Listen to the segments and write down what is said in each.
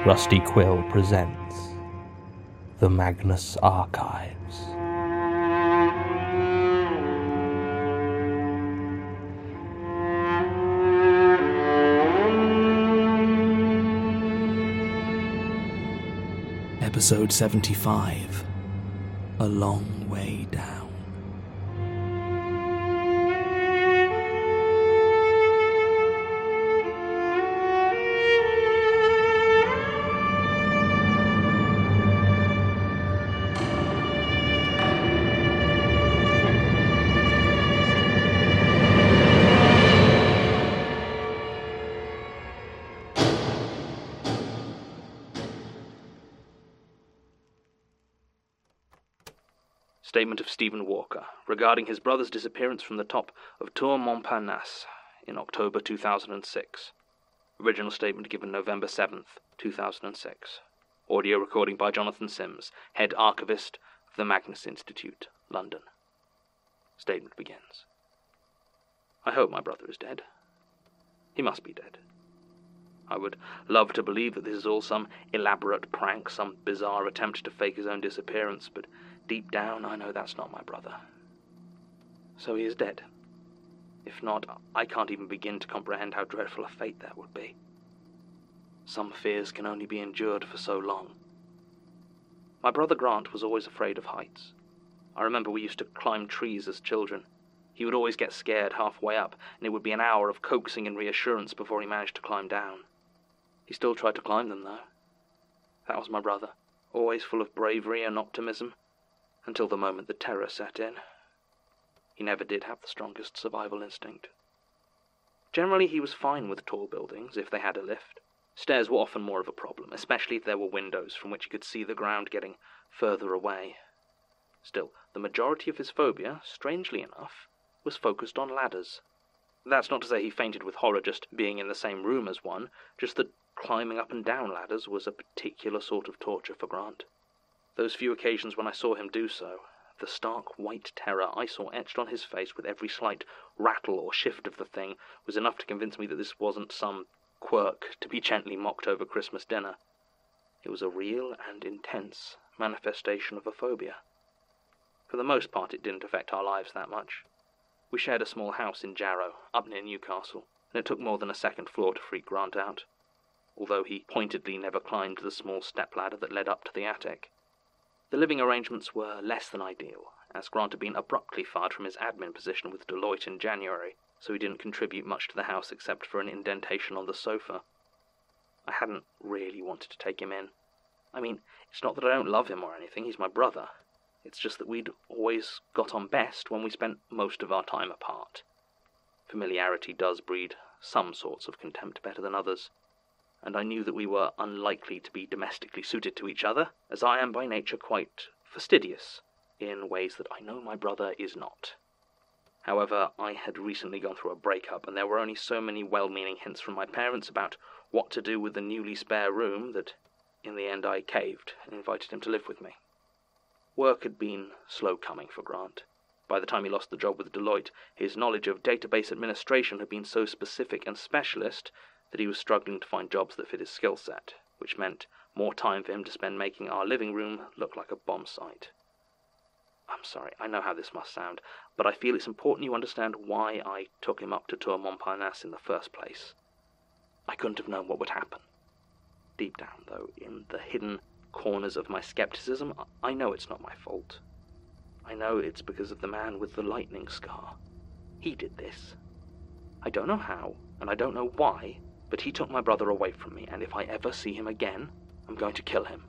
Rusty Quill presents The Magnus Archives. Episode 75, A Long Way Down. Statement of Stephen Walker regarding his brother's disappearance from the top of Tour Montparnasse in October 2006. Original statement given November 7th, 2006. Audio recording by Jonathan Sims, Head Archivist of the Magnus Institute, London. Statement begins. I hope my brother is dead. He must be dead. I would love to believe that this is all some elaborate prank, some bizarre attempt to fake his own disappearance, but deep down I know that's not my brother. So he is dead. If not, I can't even begin to comprehend how dreadful a fate that would be. Some fears can only be endured for so long. My brother Grant was always afraid of heights. I remember we used to climb trees as children. He would always get scared halfway up, and it would be an hour of coaxing and reassurance before he managed to climb down. He still tried to climb them, though. That was my brother, always full of bravery and optimism, until the moment the terror set in. He never did have the strongest survival instinct. Generally, he was fine with tall buildings, if they had a lift. Stairs were often more of a problem, especially if there were windows from which he could see the ground getting further away. Still, the majority of his phobia, strangely enough, was focused on ladders. That's not to say he fainted with horror just being in the same room as one, just that climbing up and down ladders was a particular sort of torture for Grant. Those few occasions when I saw him do so, the stark white terror I saw etched on his face with every slight rattle or shift of the thing was enough to convince me that this wasn't some quirk to be gently mocked over Christmas dinner. It was a real and intense manifestation of a phobia. For the most part, it didn't affect our lives that much. We shared a small house in Jarrow, up near Newcastle, and it took more than a second floor to freak Grant out, although he pointedly never climbed the small stepladder that led up to the attic. The living arrangements were less than ideal, as Grant had been abruptly fired from his admin position with Deloitte in January, so he didn't contribute much to the house except for an indentation on the sofa. I hadn't really wanted to take him in. I mean, it's not that I don't love him or anything, he's my brother. It's just that we'd always got on best when we spent most of our time apart. Familiarity does breed some sorts of contempt better than others, and I knew that we were unlikely to be domestically suited to each other, as I am by nature quite fastidious, in ways that I know my brother is not. However, I had recently gone through a breakup, and there were only so many well-meaning hints from my parents about what to do with the newly spare room that, in the end, I caved and invited him to live with me. Work had been slow coming for Grant. By the time he lost the job with Deloitte, his knowledge of database administration had been so specific and specialist that he was struggling to find jobs that fit his skill set, which meant more time for him to spend making our living room look like a bomb site. I'm sorry, I know how this must sound, but I feel it's important you understand why I took him up to Tour Montparnasse in the first place. I couldn't have known what would happen. Deep down, though, in the hidden corners of my skepticism, I know it's not my fault. I know it's because of the man with the lightning scar. He did this. I don't know how, and I don't know why, but he took my brother away from me, and if I ever see him again, I'm going to kill him.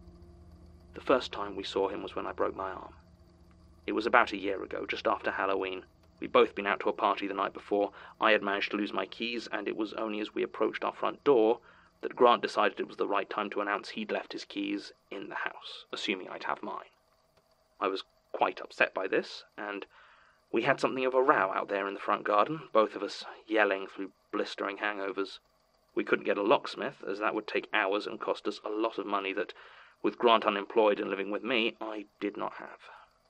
The first time we saw him was when I broke my arm. It was about a year ago, just after Halloween. We'd both been out to a party the night before. I had managed to lose my keys, and it was only as we approached our front door that Grant decided it was the right time to announce he'd left his keys in the house, assuming I'd have mine. I was quite upset by this, and we had something of a row out there in the front garden, both of us yelling through blistering hangovers. We couldn't get a locksmith, as that would take hours and cost us a lot of money that, with Grant unemployed and living with me, I did not have.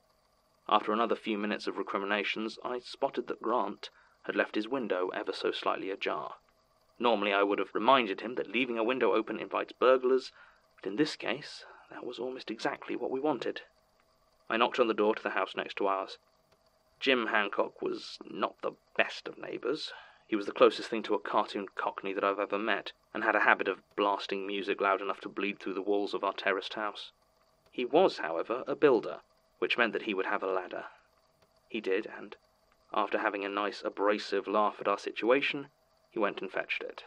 After another few minutes of recriminations, I spotted that Grant had left his window ever so slightly ajar. Normally I would have reminded him that leaving a window open invites burglars, but in this case, that was almost exactly what we wanted. I knocked on the door to the house next to ours. Jim Hancock was not the best of neighbours. He was the closest thing to a cartoon cockney that I've ever met, and had a habit of blasting music loud enough to bleed through the walls of our terraced house. He was, however, a builder, which meant that he would have a ladder. He did, and after having a nice abrasive laugh at our situation, he went and fetched it.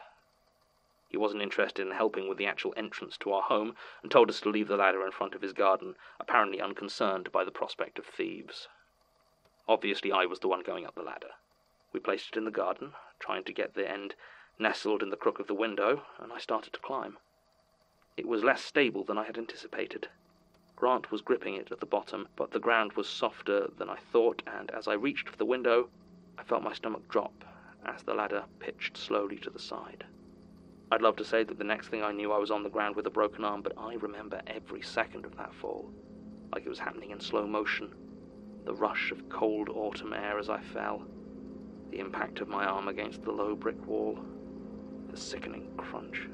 He wasn't interested in helping with the actual entrance to our home, and told us to leave the ladder in front of his garden, apparently unconcerned by the prospect of thieves. Obviously I was the one going up the ladder. We placed it in the garden, trying to get the end nestled in the crook of the window, and I started to climb. It was less stable than I had anticipated. Grant was gripping it at the bottom, but the ground was softer than I thought, and as I reached for the window, I felt my stomach drop as the ladder pitched slowly to the side. I'd love to say that the next thing I knew I was on the ground with a broken arm, but I remember every second of that fall, like it was happening in slow motion. The rush of cold autumn air as I fell, the impact of my arm against the low brick wall, the sickening crunch.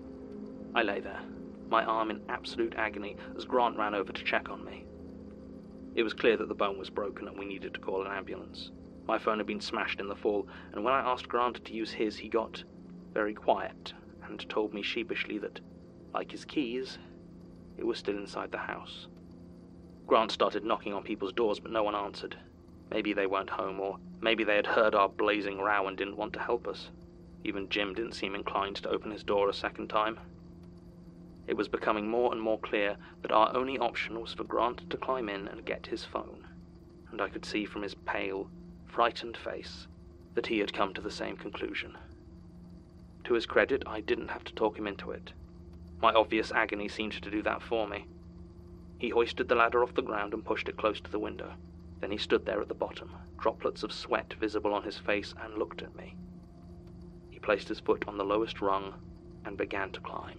I lay there, my arm in absolute agony, as Grant ran over to check on me. It was clear that the bone was broken and we needed to call an ambulance. My phone had been smashed in the fall, and when I asked Grant to use his, he got very quiet and told me sheepishly that, like his keys, it was still inside the house. Grant started knocking on people's doors, but no one answered. Maybe they weren't home, or maybe they had heard our blazing row and didn't want to help us. Even Jim didn't seem inclined to open his door a second time. It was becoming more and more clear that our only option was for Grant to climb in and get his phone, and I could see from his pale, frightened face that he had come to the same conclusion. To his credit, I didn't have to talk him into it. My obvious agony seemed to do that for me. He hoisted the ladder off the ground and pushed it close to the window. Then he stood there at the bottom, droplets of sweat visible on his face, and looked at me. He placed his foot on the lowest rung and began to climb.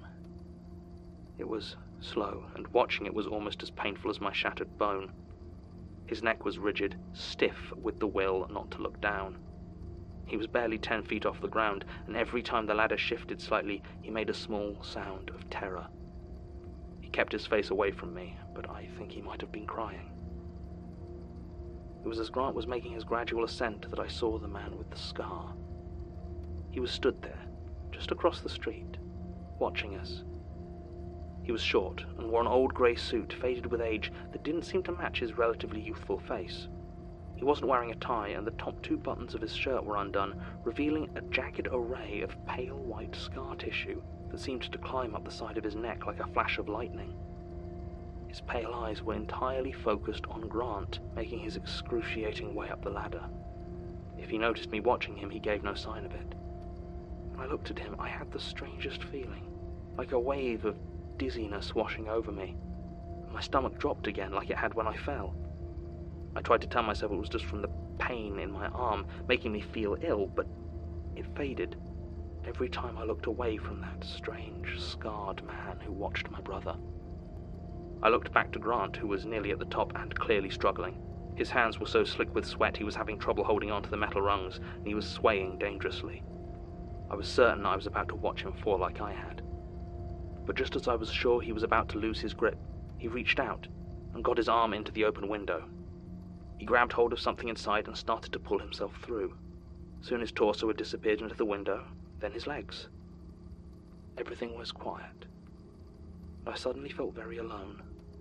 It was slow, and watching it was almost as painful as my shattered bone. His neck was rigid, stiff with the will not to look down. He was barely 10 feet off the ground, and every time the ladder shifted slightly, he made a small sound of terror. He kept his face away from me, but I think he might have been crying. It was as Grant was making his gradual ascent that I saw the man with the scar. He was stood there, just across the street, watching us. He was short and wore an old grey suit, faded with age, that didn't seem to match his relatively youthful face. He wasn't wearing a tie, and the top 2 buttons of his shirt were undone, revealing a jagged array of pale white scar tissue that seemed to climb up the side of his neck like a flash of lightning. His pale eyes were entirely focused on Grant, making his excruciating way up the ladder. If he noticed me watching him, he gave no sign of it. When I looked at him, I had the strangest feeling, like a wave of dizziness washing over me. My stomach dropped again like it had when I fell. I tried to tell myself it was just from the pain in my arm, making me feel ill, but it faded every time I looked away from that strange, scarred man who watched my brother. I looked back to Grant, who was nearly at the top and clearly struggling. His hands were so slick with sweat he was having trouble holding on to the metal rungs, and he was swaying dangerously. I was certain I was about to watch him fall like I had. But just as I was sure he was about to lose his grip, he reached out and got his arm into the open window. He grabbed hold of something inside and started to pull himself through. Soon his torso had disappeared into the window, then his legs. Everything was quiet. I suddenly felt very alone.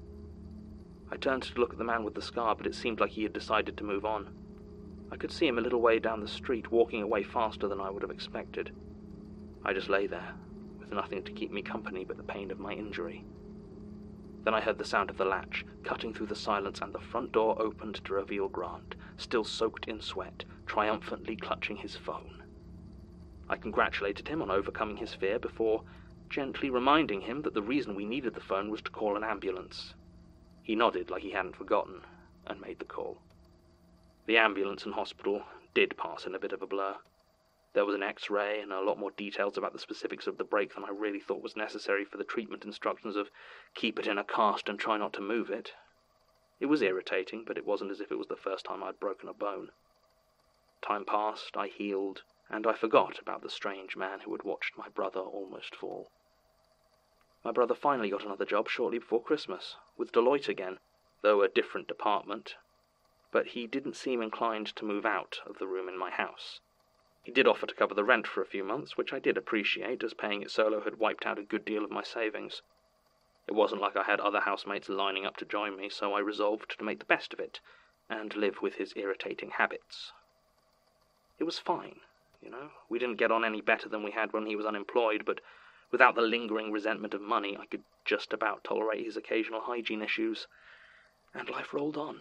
I turned to look at the man with the scar, but it seemed like he had decided to move on. I could see him a little way down the street, walking away faster than I would have expected. I just lay there, with nothing to keep me company but the pain of my injury. Then I heard the sound of the latch, cutting through the silence, and the front door opened to reveal Grant, still soaked in sweat, triumphantly clutching his phone. I congratulated him on overcoming his fear before gently reminding him that the reason we needed the phone was to call an ambulance. He nodded like he hadn't forgotten, and made the call. The ambulance and hospital did pass in a bit of a blur. There was an X-ray and a lot more details about the specifics of the break than I really thought was necessary for the treatment instructions of keep it in a cast and try not to move it. It was irritating, but it wasn't as if it was the first time I'd broken a bone. Time passed, I healed, and I forgot about the strange man who had watched my brother almost fall. My brother finally got another job shortly before Christmas, with Deloitte again, though a different department, but he didn't seem inclined to move out of the room in my house. He did offer to cover the rent for a few months, which I did appreciate, as paying it solo had wiped out a good deal of my savings. It wasn't like I had other housemates lining up to join me, so I resolved to make the best of it, and live with his irritating habits. It was fine, you know. We didn't get on any better than we had when he was unemployed, but without the lingering resentment of money, I could just about tolerate his occasional hygiene issues, and life rolled on.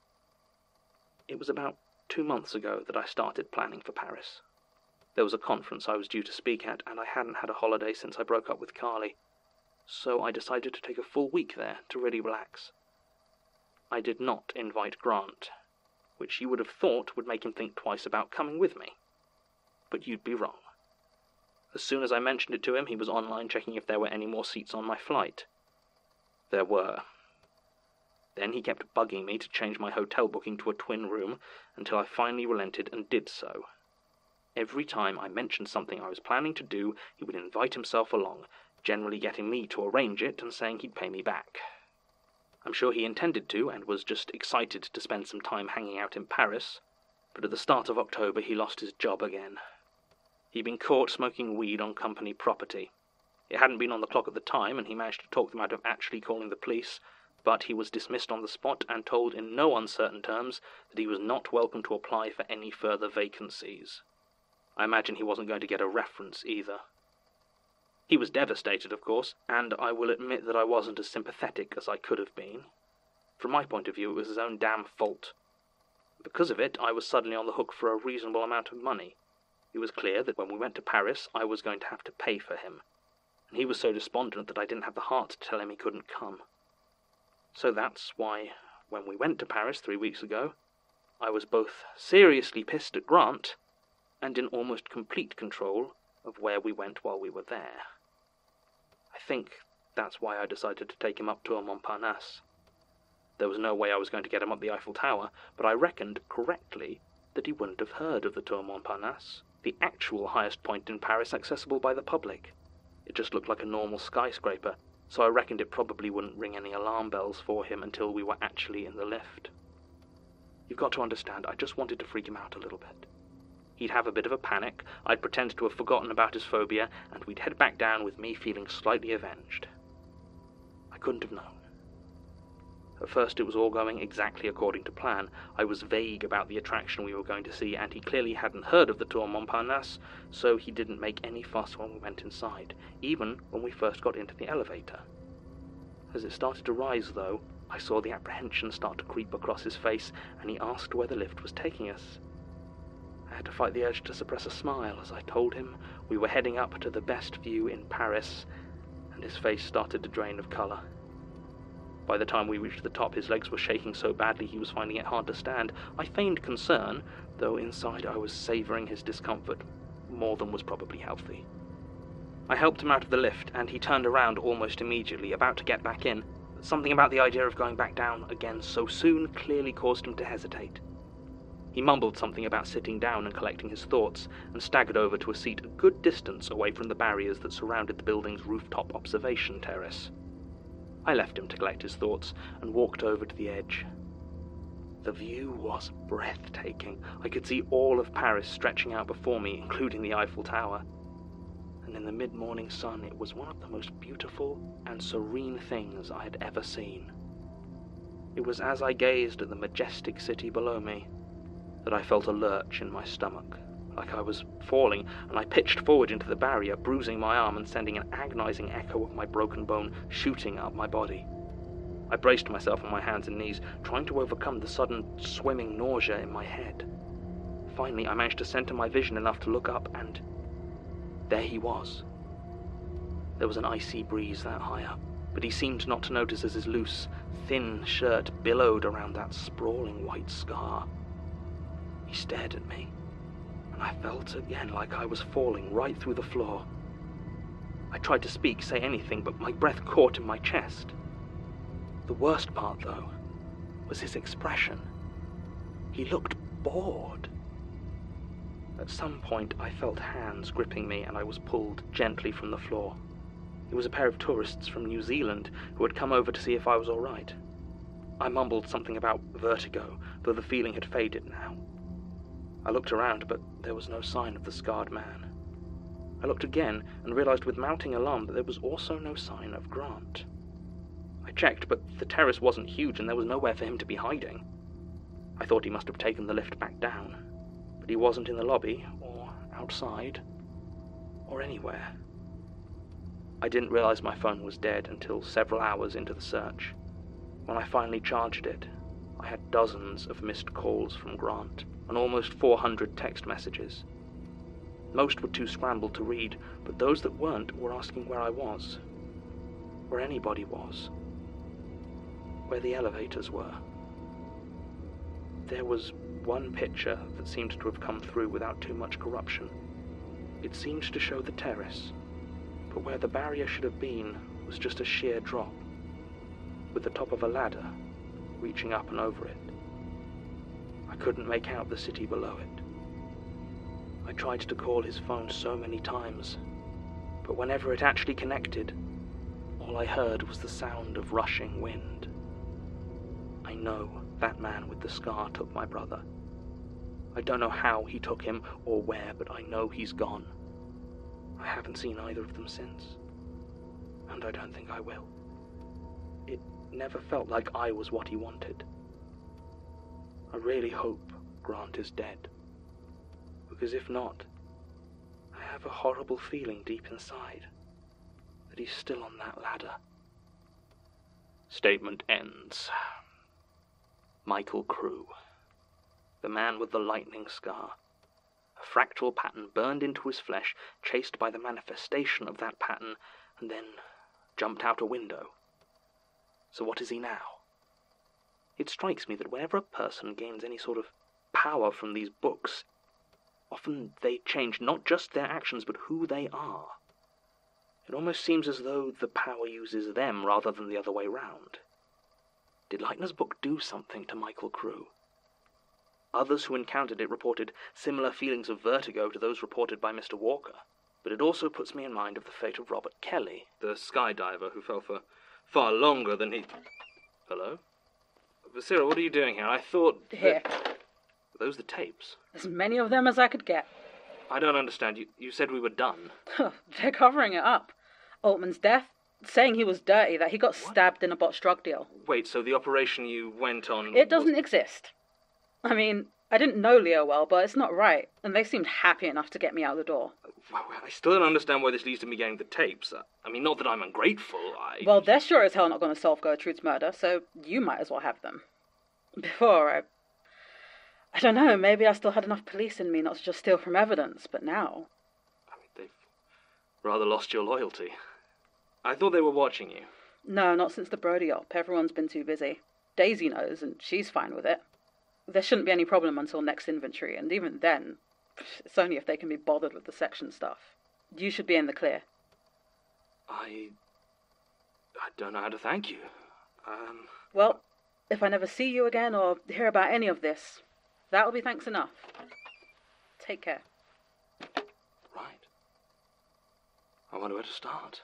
It was about 2 months ago that I started planning for Paris. There was a conference I was due to speak at, and I hadn't had a holiday since I broke up with Carly, so I decided to take a full week there to really relax. I did not invite Grant, which you would have thought would make him think twice about coming with me. But you'd be wrong. As soon as I mentioned it to him, he was online checking if there were any more seats on my flight. There were. Then he kept bugging me to change my hotel booking to a twin room until I finally relented and did so. Every time I mentioned something I was planning to do, he would invite himself along, generally getting me to arrange it and saying he'd pay me back. I'm sure he intended to and was just excited to spend some time hanging out in Paris, but at the start of October he lost his job again. He'd been caught smoking weed on company property. It hadn't been on the clock at the time, and he managed to talk them out of actually calling the police, but he was dismissed on the spot and told in no uncertain terms that he was not welcome to apply for any further vacancies. I imagine he wasn't going to get a reference either. He was devastated, of course, and I will admit that I wasn't as sympathetic as I could have been. From my point of view, it was his own damn fault. Because of it, I was suddenly on the hook for a reasonable amount of money. It was clear that when we went to Paris, I was going to have to pay for him, and he was so despondent that I didn't have the heart to tell him he couldn't come. So that's why, when we went to Paris 3 weeks ago, I was both seriously pissed at Grant and in almost complete control of where we went while we were there. I think that's why I decided to take him up to Montparnasse. There was no way I was going to get him up the Eiffel Tower, but I reckoned correctly that he wouldn't have heard of the Tour Montparnasse, the actual highest point in Paris accessible by the public. It just looked like a normal skyscraper, so I reckoned it probably wouldn't ring any alarm bells for him until we were actually in the lift. You've got to understand, I just wanted to freak him out a little bit. He'd have a bit of a panic, I'd pretend to have forgotten about his phobia, and we'd head back down with me feeling slightly avenged. I couldn't have known. At first it was all going exactly according to plan. I was vague about the attraction we were going to see, and he clearly hadn't heard of the Tour Montparnasse, so he didn't make any fuss when we went inside, even when we first got into the elevator. As it started to rise, though, I saw the apprehension start to creep across his face, and he asked where the lift was taking us. I had to fight the urge to suppress a smile as I told him we were heading up to the best view in Paris, and his face started to drain of colour. By the time we reached the top, his legs were shaking so badly he was finding it hard to stand. I feigned concern, though inside I was savouring his discomfort more than was probably healthy. I helped him out of the lift, and he turned around almost immediately, about to get back in. Something about the idea of going back down again so soon clearly caused him to hesitate. He mumbled something about sitting down and collecting his thoughts, and staggered over to a seat a good distance away from the barriers that surrounded the building's rooftop observation terrace. I left him to collect his thoughts and walked over to the edge. The view was breathtaking. I could see all of Paris stretching out before me, including the Eiffel Tower. And in the mid-morning sun, it was one of the most beautiful and serene things I had ever seen. It was as I gazed at the majestic city below me that I felt a lurch in my stomach, like I was falling, and I pitched forward into the barrier, bruising my arm and sending an agonizing echo of my broken bone shooting up my body. I braced myself on my hands and knees, trying to overcome the sudden swimming nausea in my head. Finally, I managed to center my vision enough to look up, and there he was. There was an icy breeze that high up, but he seemed not to notice as his loose, thin shirt billowed around that sprawling white scar. He stared at me, and I felt again like I was falling right through the floor. I tried to speak, say anything, but my breath caught in my chest. The worst part, though, was his expression. He looked bored. At some point, I felt hands gripping me and I was pulled gently from the floor. It was a pair of tourists from New Zealand who had come over to see if I was all right. I mumbled something about vertigo, though the feeling had faded now. I looked around, but there was no sign of the scarred man. I looked again and realized with mounting alarm that there was also no sign of Grant. I checked, but the terrace wasn't huge and there was nowhere for him to be hiding. I thought he must have taken the lift back down, but he wasn't in the lobby, or outside, or anywhere. I didn't realize my phone was dead until several hours into the search. When I finally charged it, I had dozens of missed calls from Grant and almost 400 text messages. Most were too scrambled to read, but those that weren't were asking where I was, where anybody was, where the elevators were. There was one picture that seemed to have come through without too much corruption. It seemed to show the terrace, but where the barrier should have been was just a sheer drop, with the top of a ladder reaching up and over it. I couldn't make out the city below it. I tried to call his phone so many times, but whenever it actually connected, all I heard was the sound of rushing wind. I know that man with the scar took my brother. I don't know how he took him or where, but I know he's gone. I haven't seen either of them since, and I don't think I will. It never felt like I was what he wanted. I really hope Grant is dead, because if not, I have a horrible feeling deep inside that he's still on that ladder. Statement ends. Michael Crew, the man with the lightning scar. A fractal pattern burned into his flesh, chased by the manifestation of that pattern, and then jumped out a window. So what is he now? It strikes me that whenever a person gains any sort of power from these books, often they change not just their actions, but who they are. It almost seems as though the power uses them rather than the other way round. Did Leitner's book do something to Michael Crew? Others who encountered it reported similar feelings of vertigo to those reported by Mr. Walker, but it also puts me in mind of the fate of Robert Kelly, the skydiver who fell for far longer than he... Hello? Vasira, what are you doing here? I thought... Here. Are those the tapes? As many of them as I could get. I don't understand. You said we were done. They're covering it up. Altman's death, saying he was dirty, that he got stabbed in a botched drug deal. Wait, so the operation you went on... It doesn't exist. I mean, I didn't know Leo well, but it's not right, and they seemed happy enough to get me out the door. I still don't understand why this leads to me getting the tapes. I mean, not that I'm ungrateful, Well, they're sure as hell not going to solve Gertrude's murder, so you might as well have them. Before, I don't know, maybe I still had enough police in me not to just steal from evidence, but now... I mean, they've rather lost your loyalty. I thought they were watching you. No, not since the Brody op. Everyone's been too busy. Daisy knows, and she's fine with it. There shouldn't be any problem until next inventory, and even then, it's only if they can be bothered with the section stuff. You should be in the clear. I don't know how to thank you. Well, if I never see you again or hear about any of this, that'll be thanks enough. Take care. Right. I wonder where to start.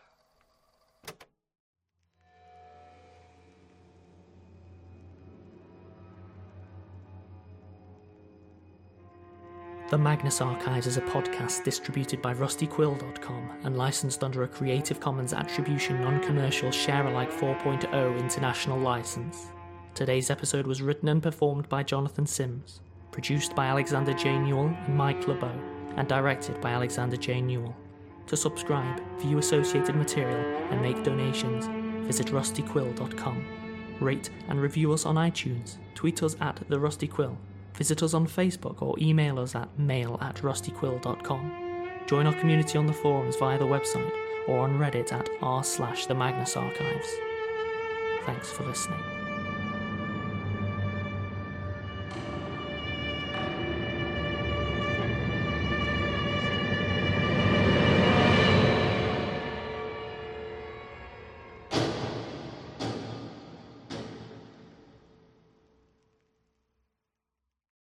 The Magnus Archives is a podcast distributed by RustyQuill.com and licensed under a Creative Commons Attribution Non-Commercial Share-alike 4.0 international license. Today's episode was written and performed by Jonathan Sims, produced by Alexander J. Newell and Mike LeBeau, and directed by Alexander J. Newell. To subscribe, view associated material, and make donations, visit RustyQuill.com. Rate and review us on iTunes, tweet us at TheRustyQuill, visit us on Facebook or email us at mail@rustyquill.com. Join our community on the forums via the website or on Reddit at r/TheMagnusArchives. Thanks for listening.